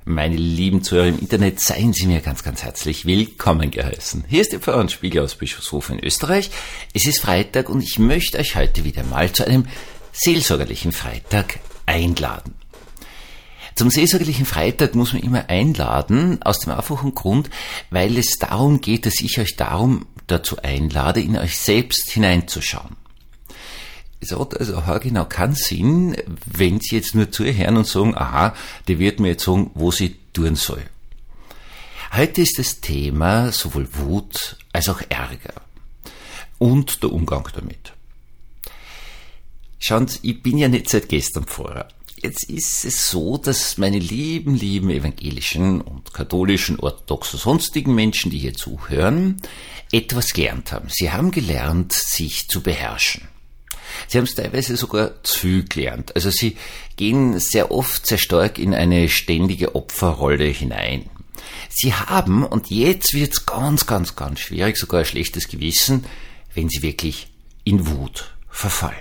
meine lieben Zuhörer im Internet, seien Sie mir ganz, ganz herzlich willkommen geheißen. Hier ist der Pfarrer und Spiegel aus Bischofshofen in Österreich. Es ist Freitag und ich möchte euch heute wieder mal zu einem seelsorgerlichen Freitag einladen. Zum seelsorgerlichen Freitag muss man immer einladen, aus dem einfachen Grund, weil es darum geht, dass ich euch dazu einlade, in euch selbst hineinzuschauen. Es hat also genau keinen Sinn, wenn Sie jetzt nur zuhören und sagen, aha, der wird mir jetzt sagen, wo sie tun soll. Heute ist das Thema sowohl Wut als auch Ärger und der Umgang damit. Schauen Sie, ich bin ja nicht seit gestern Pfarrer. Jetzt ist es so, dass meine lieben evangelischen und katholischen, orthodoxen, sonstigen Menschen, die hier zuhören, etwas gelernt haben. Sie haben gelernt, sich zu beherrschen. Sie haben es teilweise sogar zu viel gelernt. Also sie gehen sehr oft sehr stark in eine ständige Opferrolle hinein. Sie haben, und jetzt wird es ganz, ganz, ganz schwierig, sogar ein schlechtes Gewissen, wenn sie wirklich in Wut verfallen.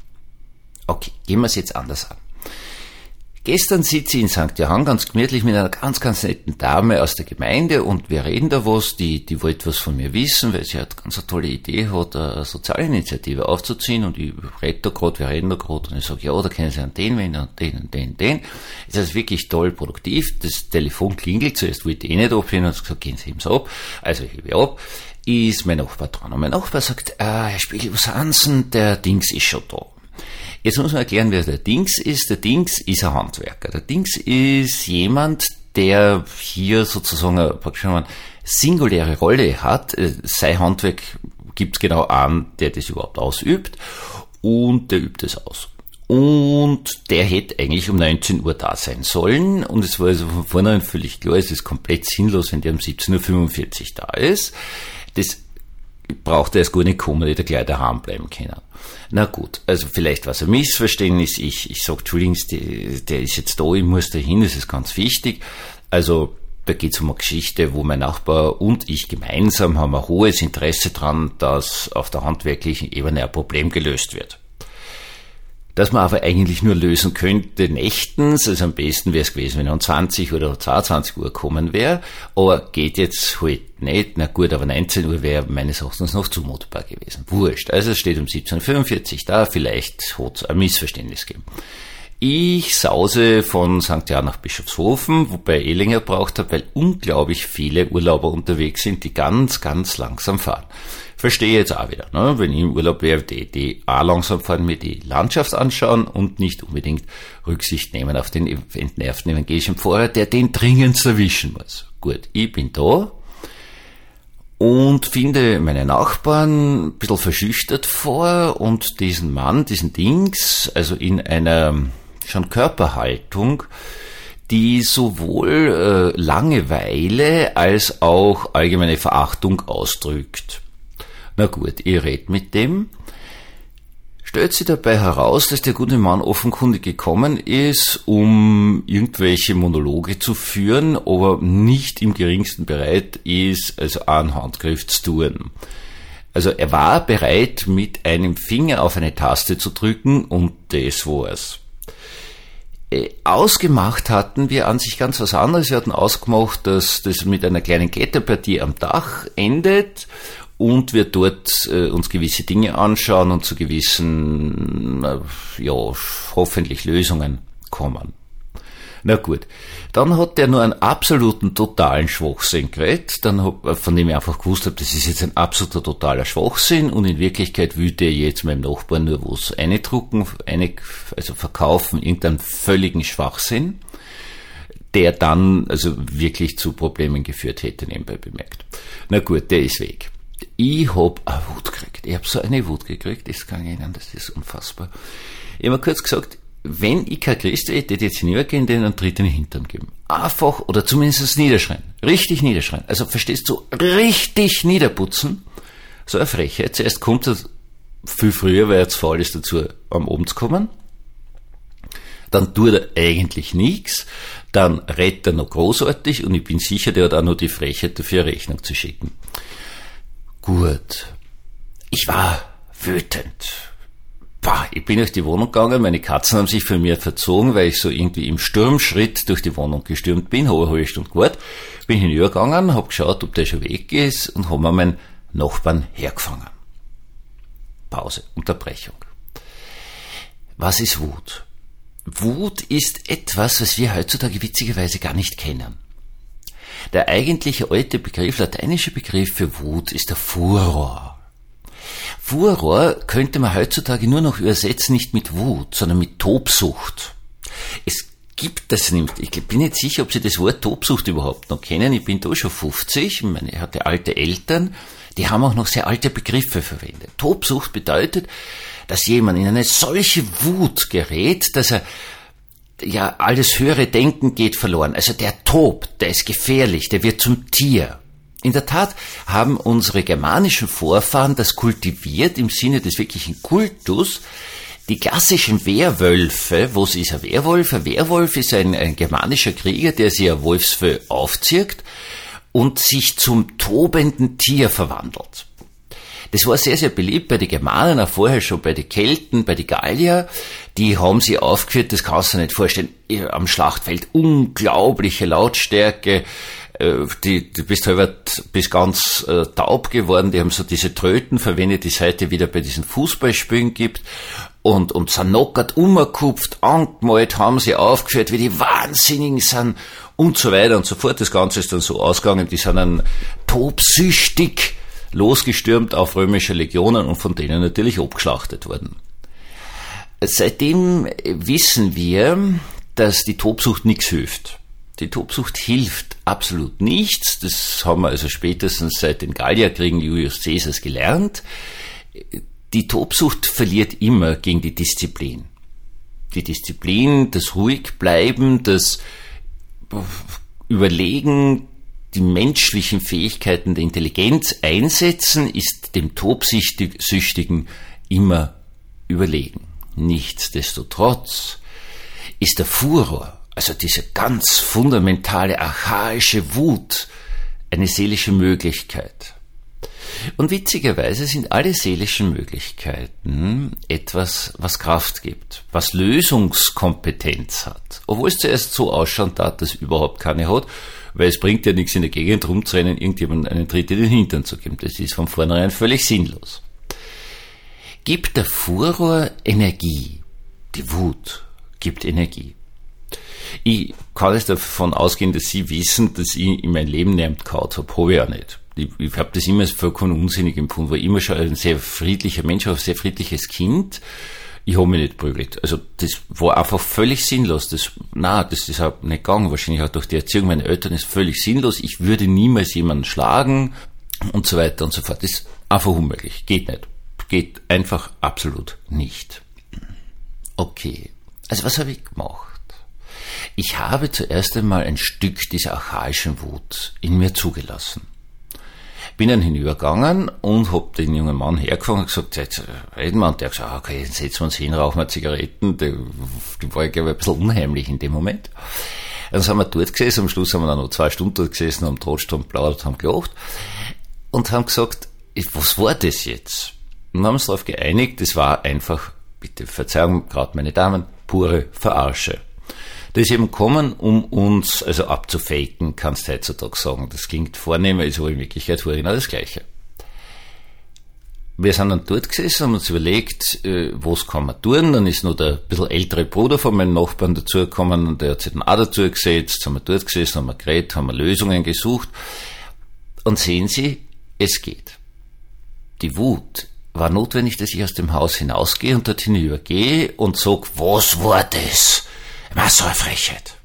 Okay, gehen wir es jetzt anders an. Gestern sitze ich in St. Johann ganz gemütlich mit einer ganz, ganz netten Dame aus der Gemeinde und wir reden da was, die wollte was von mir wissen, weil sie hat ganz eine tolle Idee hat, eine Sozialinitiative aufzuziehen und ich rede da gerade, wir reden da gerade und ich sage, ja, da kennen Sie an den und den und den und den. Ist also wirklich toll produktiv, das Telefon klingelt, zuerst wollte ich eh nicht abhören und gesagt, gehen Sie eben so ab, also ich hebe ab, ist mein Nachbar dran und mein Nachbar sagt, Herr Spiegel, was haben Sie denn, der Dings ist schon da. Jetzt muss man erklären, wer der Dings ist. Der Dings ist ein Handwerker. Der Dings ist jemand, der hier sozusagen eine singuläre Rolle hat. Sein Handwerk gibt es genau einen, der das überhaupt ausübt. Und der übt es aus. Und der hätte eigentlich um 19 Uhr da sein sollen. Und es war also von vornherein völlig klar, es ist komplett sinnlos, wenn der um 17.45 Uhr da ist. Das braucht er erst gar nicht kommen, hätte er gleich daheim bleiben können. Na gut, also vielleicht war es ein Missverständnis. Ich sage, Entschuldigung, der ist jetzt da, ich muss da hin, das ist ganz wichtig. Also da geht es um eine Geschichte, wo mein Nachbar und ich gemeinsam haben ein hohes Interesse dran, dass auf der handwerklichen Ebene ein Problem gelöst wird. Dass man aber eigentlich nur lösen könnte nächtens, also am besten wäre es gewesen, wenn er um 20 oder 22 Uhr kommen wäre, aber geht jetzt halt nicht, na gut, aber 19 Uhr wäre meines Erachtens noch zumutbar gewesen. Wurscht, also es steht um 17.45 Uhr da, vielleicht hat es ein Missverständnis gegeben. Ich sause von St. Johann nach Bischofshofen, wobei ich länger braucht habe, weil unglaublich viele Urlauber unterwegs sind, die ganz, ganz langsam fahren. Verstehe jetzt auch wieder, ne? Wenn ich im Urlaub wäre, die auch langsam fahren, mir die Landschaft anschauen und nicht unbedingt Rücksicht nehmen auf den entnervten evangelischen Pfarrer, der den dringend erwischen muss. Gut, ich bin da und finde meine Nachbarn ein bisschen verschüchtert vor und diesen Mann, diesen Dings, also in einer schon Körperhaltung, die sowohl Langeweile als auch allgemeine Verachtung ausdrückt. Na gut, ich red mit dem. Stellt sich dabei heraus, dass der gute Mann offenkundig gekommen ist, um irgendwelche Monologe zu führen, aber nicht im geringsten bereit ist, also einen Handgriff zu tun. Also er war bereit, mit einem Finger auf eine Taste zu drücken und das war's. Ausgemacht hatten wir an sich ganz was anderes. Wir hatten ausgemacht, dass das mit einer kleinen Kletterpartie am Dach endet und wir dort uns gewisse Dinge anschauen und zu gewissen, hoffentlich Lösungen kommen. Na gut, dann hat der nur einen absoluten totalen Schwachsinn geredet, von dem ich einfach gewusst habe, das ist jetzt ein absoluter totaler Schwachsinn und in Wirklichkeit will der jetzt meinem Nachbarn nur was eindrucken, also verkaufen, irgendeinen völligen Schwachsinn, der dann also wirklich zu Problemen geführt hätte, nebenbei bemerkt. Na gut, der ist weg. Ich hab eine Wut gekriegt. Ich hab so eine Wut gekriegt, das kann ich Ihnen, das ist unfassbar. Ich habe mir kurz gesagt, wenn ich kein Christ wäre, hätte ich jetzt hinübergehen, denen einen Tritt in den Hintern geben. Einfach, oder zumindest niederschreien. Richtig niederschreien. Also verstehst du, richtig niederputzen. So eine Frechheit. Zuerst kommt er viel früher, weil er zu faul ist dazu, am Abend zu kommen. Dann tut er eigentlich nichts. Dann redet er noch großartig und ich bin sicher, der hat auch noch die Frechheit dafür eine Rechnung zu schicken. Gut. Ich war wütend. Ich bin durch die Wohnung gegangen, meine Katzen haben sich von mir verzogen, weil ich so irgendwie im Sturmschritt durch die Wohnung gestürmt bin, habe eine halbe Stunde gewartet, bin hinübergegangen, habe geschaut, ob der schon weg ist und habe mir meinen Nachbarn hergefangen. Pause, Unterbrechung. Was ist Wut? Wut ist etwas, was wir heutzutage witzigerweise gar nicht kennen. Der eigentliche alte Begriff, lateinische Begriff für Wut ist der Furor. Furor könnte man heutzutage nur noch übersetzen, nicht mit Wut, sondern mit Tobsucht. Es gibt das nicht. Ich bin nicht sicher, ob Sie das Wort Tobsucht überhaupt noch kennen. Ich bin da schon 50, ich hatte alte Eltern, die haben auch noch sehr alte Begriffe verwendet. Tobsucht bedeutet, dass jemand in eine solche Wut gerät, dass alles höhere Denken geht verloren. Also der tobt, der ist gefährlich, der wird zum Tier. In der Tat haben unsere germanischen Vorfahren das kultiviert im Sinne des wirklichen Kultus. Die klassischen Werwölfe, was ist ein Werwolf? Ein Werwolf ist ein germanischer Krieger, der sich ein Wolfsfell aufzieht und sich zum tobenden Tier verwandelt. Das war sehr, sehr beliebt bei den Germanen, auch vorher schon bei den Kelten, bei den Gallier. Die haben sich aufgeführt, das kannst du dir nicht vorstellen, am Schlachtfeld, unglaubliche Lautstärke. Du bist ganz taub geworden, die haben so diese Tröten verwendet, die es heute wieder bei diesen Fußballspielen gibt und zernockert, umgekupft, angemalt, haben sie aufgeführt, wie die Wahnsinnigen sind und so weiter und so fort. Das Ganze ist dann so ausgegangen, die sind dann tobsüchtig losgestürmt auf römische Legionen und von denen natürlich abgeschlachtet worden. Seitdem wissen wir, dass die Tobsucht nichts hilft. Die Tobsucht hilft absolut nichts. Das haben wir also spätestens seit den Gallierkriegen Julius Caesars gelernt. Die Tobsucht verliert immer gegen die Disziplin. Die Disziplin, das Ruhigbleiben, das Überlegen, die menschlichen Fähigkeiten der Intelligenz einsetzen, ist dem Tobsüchtigen immer überlegen. Nichtsdestotrotz ist der Furor, also diese ganz fundamentale, archaische Wut, eine seelische Möglichkeit. Und witzigerweise sind alle seelischen Möglichkeiten etwas, was Kraft gibt, was Lösungskompetenz hat. Obwohl es zuerst so ausschaut, dass es überhaupt keine hat, weil es bringt ja nichts in der Gegend rumzurennen, irgendjemandem einen Tritt in den Hintern zu geben. Das ist von vornherein völlig sinnlos. Gibt der Furor Energie? Die Wut gibt Energie. Ich kann jetzt davon ausgehen, dass Sie wissen, dass ich in meinem Leben niemand gehauen habe. Habe ich auch nicht. Ich habe das immer als vollkommen unsinnig empfunden, war immer schon ein sehr friedlicher Mensch, ein sehr friedliches Kind. Ich habe mich nicht prügelt. Also das war einfach völlig sinnlos. Das ist auch nicht gegangen. Wahrscheinlich auch durch die Erziehung meiner Eltern ist völlig sinnlos. Ich würde niemals jemanden schlagen und so weiter und so fort. Das ist einfach unmöglich. Geht nicht. Geht einfach absolut nicht. Okay. Also was habe ich gemacht? Ich habe zuerst einmal ein Stück dieser archaischen Wut in mir zugelassen. Bin dann hinübergegangen und hab den jungen Mann hergefangen und gesagt, jetzt reden wir. Und der hat gesagt, okay, jetzt setzen wir uns hin, rauchen wir Zigaretten. Die war, glaube ich, ein bisschen unheimlich in dem Moment. Dann sind wir dort gesessen, am Schluss haben wir dann noch 2 Stunden dort gesessen, haben trotzdem plaudert, haben gelacht und haben gesagt, was war das jetzt? Und haben uns darauf geeinigt, das war einfach, bitte Verzeihung, gerade meine Damen, pure Verarsche. Das ist eben gekommen, um uns also abzufaken, kannst du heutzutage sagen. Das klingt vornehmer, ist aber in Wirklichkeit war genau das Gleiche. Wir sind dann dort gesessen, haben uns überlegt, was kann man tun. Dann ist noch der ein bisschen ältere Bruder von meinem Nachbarn dazugekommen und der hat sich dann auch dazu gesetzt, haben wir dort gesessen, haben wir geredet, haben wir Lösungen gesucht. Und sehen Sie, es geht. Die Wut war notwendig, dass ich aus dem Haus hinausgehe und dort hinübergehe und sag, was war das? Was so eine Frechheit.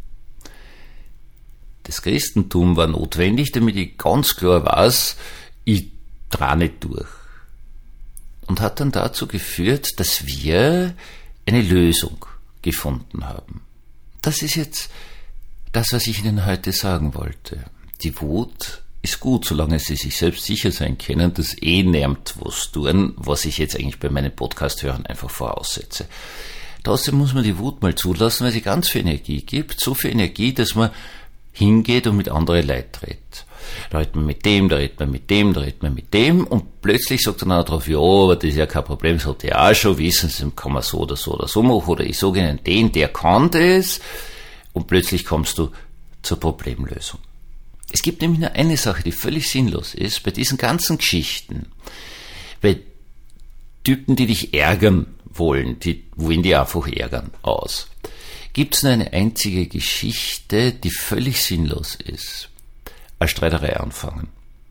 Das Christentum war notwendig, damit ich ganz klar weiß, ich trage nicht durch. Und hat dann dazu geführt, dass wir eine Lösung gefunden haben. Das ist jetzt das, was ich Ihnen heute sagen wollte. Die Wut ist gut, solange Sie sich selbst sicher sein können, dass niemand was tun, was ich jetzt eigentlich bei meinen Podcast-Hörern einfach voraussetze. Trotzdem muss man die Wut mal zulassen, weil sie ganz viel Energie gibt, so viel Energie, dass man hingeht und mit anderen Leid redet. Da redet man mit dem, da redet man mit dem, da redet man mit dem und plötzlich sagt dann einer drauf, ja, aber das ist ja kein Problem, das hat er auch schon, wissen Sie, kann man so oder so oder so machen oder ich sage Ihnen den, der kann das und plötzlich kommst du zur Problemlösung. Es gibt nämlich nur eine Sache, die völlig sinnlos ist bei diesen ganzen Geschichten, bei Typen, die dich ärgern wollen, die wollen die einfach ärgern aus. Gibt es nur eine einzige Geschichte, die völlig sinnlos ist. Eine Streiterei anfangen.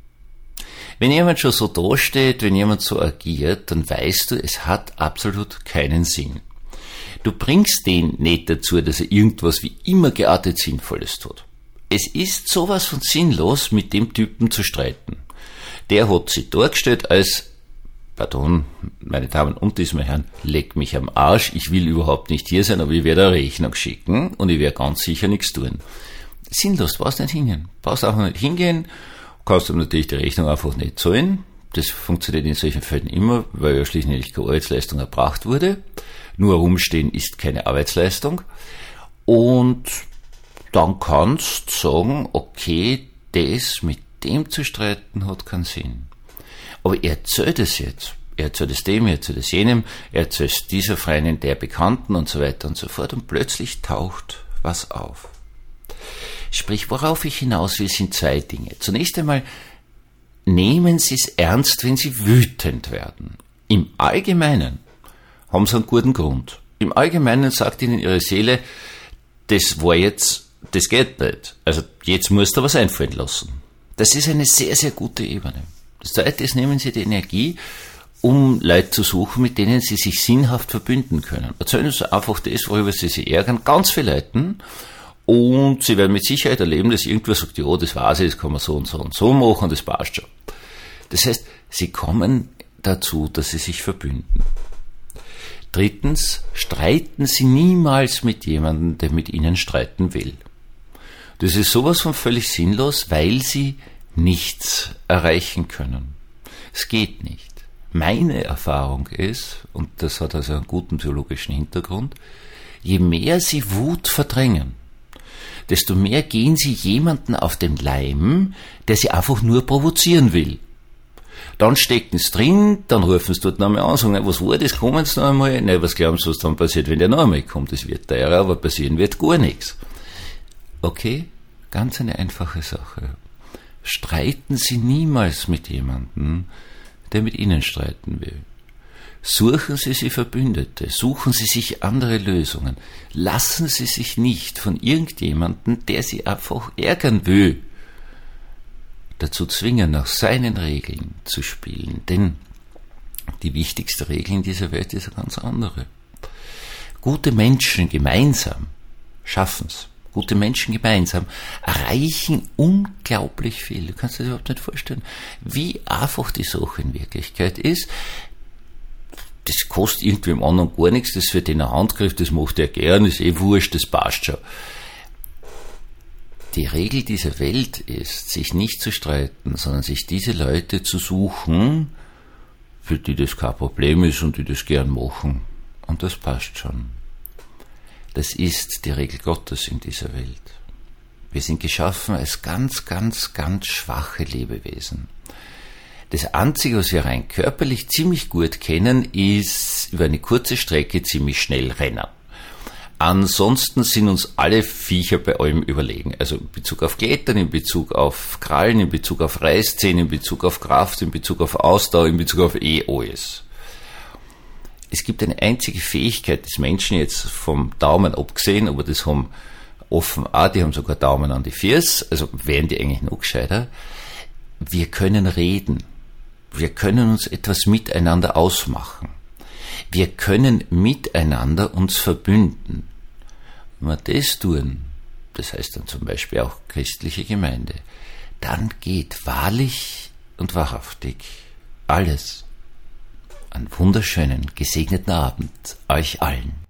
Wenn jemand schon so dasteht, wenn jemand so agiert, dann weißt du, es hat absolut keinen Sinn. Du bringst den nicht dazu, dass er irgendwas wie immer geartet Sinnvolles tut. Es ist sowas von sinnlos, mit dem Typen zu streiten. Der hat sich dargestellt als, pardon, meine Damen und meine Herren, leck mich am Arsch, ich will überhaupt nicht hier sein, aber ich werde eine Rechnung schicken und ich werde ganz sicher nichts tun. Sinnlos, brauchst nicht hingehen. Brauchst auch nicht hingehen, kannst du natürlich die Rechnung einfach nicht zahlen. Das funktioniert in solchen Fällen immer, weil ja schließlich keine Arbeitsleistung erbracht wurde. Nur rumstehen ist keine Arbeitsleistung. Und dann kannst du sagen, okay, das mit dem zu streiten hat keinen Sinn. Aber er erzählt es jetzt. Er erzählt es dem, er erzählt es jenem, er erzählt es dieser Freundin, der Bekannten und so weiter und so fort. Und plötzlich taucht was auf. Sprich, worauf ich hinaus will, sind zwei Dinge. Zunächst einmal, nehmen Sie es ernst, wenn Sie wütend werden. Im Allgemeinen haben Sie einen guten Grund. Im Allgemeinen sagt Ihnen Ihre Seele, das geht nicht. Also jetzt musst du was einfallen lassen. Das ist eine sehr, sehr gute Ebene. Das Zweite ist, nehmen Sie die Energie, um Leute zu suchen, mit denen Sie sich sinnhaft verbünden können. Erzählen Sie einfach das, worüber Sie sich ärgern, ganz viele Leuten, und Sie werden mit Sicherheit erleben, dass irgendwer sagt, ja, das weiß ich, das kann man so und so und so machen, das passt schon. Das heißt, Sie kommen dazu, dass Sie sich verbünden. Drittens, streiten Sie niemals mit jemandem, der mit Ihnen streiten will. Das ist sowas von völlig sinnlos, weil Sie nichts erreichen können. Es geht nicht. Meine Erfahrung ist, und das hat also einen guten theologischen Hintergrund, je mehr Sie Wut verdrängen, desto mehr gehen Sie jemanden auf den Leim, der Sie einfach nur provozieren will. Dann stecken Sie drin, dann rufen Sie dort nochmal an und sagen, was war das, kommen Sie noch einmal? Nein, was glauben Sie, was dann passiert, wenn der noch einmal kommt? Das wird teurer, aber passieren wird gar nichts. Okay, ganz eine einfache Sache. Streiten Sie niemals mit jemandem, der mit Ihnen streiten will. Suchen Sie sich Verbündete, suchen Sie sich andere Lösungen. Lassen Sie sich nicht von irgendjemandem, der Sie einfach ärgern will, dazu zwingen, nach seinen Regeln zu spielen. Denn die wichtigste Regel in dieser Welt ist eine ganz andere. Gute Menschen gemeinsam schaffen's. Gute Menschen gemeinsam erreichen unglaublich viel. Du kannst dir das überhaupt nicht vorstellen, wie einfach die Sache in Wirklichkeit ist. Das kostet irgendwem anderen gar nichts, das wird in der Handgriff, das macht er gern, ist eh wurscht, das passt schon. Die Regel dieser Welt ist, sich nicht zu streiten, sondern sich diese Leute zu suchen, für die das kein Problem ist und die das gern machen. Und das passt schon. Das ist die Regel Gottes in dieser Welt. Wir sind geschaffen als ganz, ganz, ganz schwache Lebewesen. Das Einzige, was wir rein körperlich ziemlich gut kennen, ist über eine kurze Strecke ziemlich schnell rennen. Ansonsten sind uns alle Viecher bei allem überlegen. Also in Bezug auf Klettern, in Bezug auf Krallen, in Bezug auf Reißzähne, in Bezug auf Kraft, in Bezug auf Ausdauer, in Bezug auf alles. Es gibt eine einzige Fähigkeit des Menschen, jetzt vom Daumen abgesehen, aber das haben offen auch, die haben sogar Daumen an die Füße, also wären die eigentlich noch gescheiter. Wir können reden. Wir können uns etwas miteinander ausmachen. Wir können miteinander uns verbünden. Wenn wir das tun, das heißt dann zum Beispiel auch christliche Gemeinde, dann geht wahrlich und wahrhaftig alles. Einen wunderschönen, gesegneten Abend euch allen.